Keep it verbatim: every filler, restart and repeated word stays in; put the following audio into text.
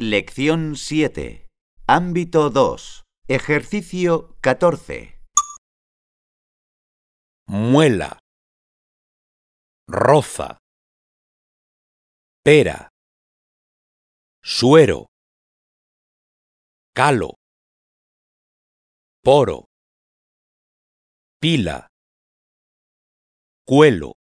Lección siete. Ámbito dos. Ejercicio catorce. Muela, roza, pera, suero, calo, poro, pila, cuelo.